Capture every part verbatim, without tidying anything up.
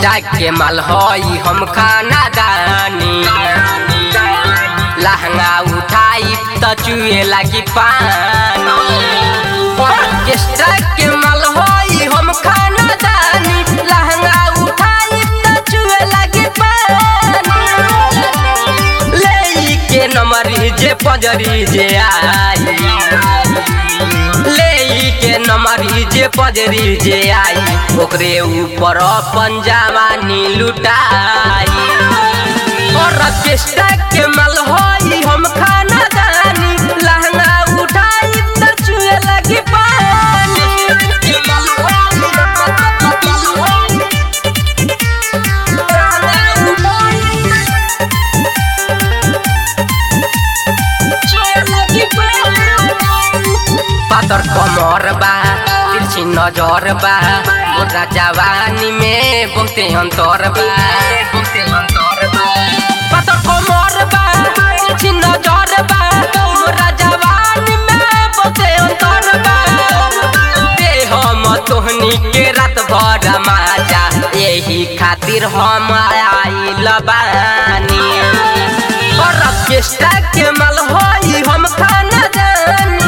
Orchestra के माल हई हम खाना दानी लहंगा उठाई त चुए लगी पानी। ऑर्केस्ट्रा के माल हई हम खाना दानी लहंगा उठाई त चुए लगी पानी। ले के नमरी जे पजरी जे आई के नमरी जे पजरी जे आई ओकरे ऊपर पंजावानी लुटाई। और ऑर्केस्ट्रा के माल हई हम खाना दानी लहंगा उठाई त चुए लगी पानी। पातर कमर बा तिरछी नजर बा मोरा जवानी में बहुते अंतर बा। पातर कमर बा तिरछी नजर बा मोरा जवानी में बहुते अंतर बा। दे हम तोहनी के रात भर मजा यही खातिर हम आइल बानी। और ऑर्केस्ट्रा के माल हई हम खाना दानी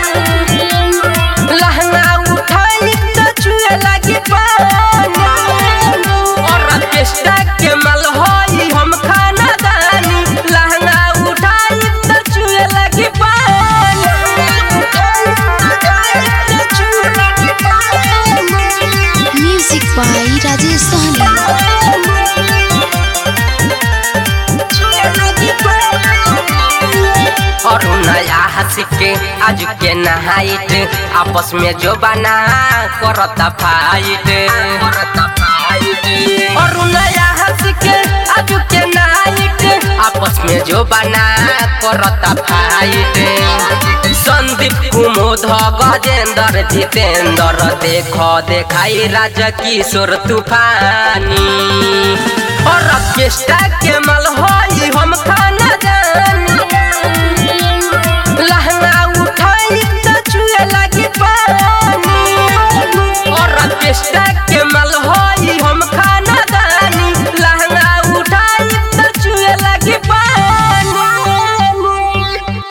लहंगा उठाई त चुए लगी पानी। और ऑर्केस्ट्रा के माल हई हम खाना दानी लहंगा उठाई त चुए लगी पानी। Music by Rajesh Sahni. और नया हंस के आज के नहाइट आपस में जो बना करता फाइट। और नया हंस के आज के नहाइट आपस में जो बना करता फाइट। संदीप कुमोद गजेंद्र जितेंद्र देखो देखाई राजा किशोर तूफानी। और ऑर्केस्ट्रा के माल हई हम खाना दानी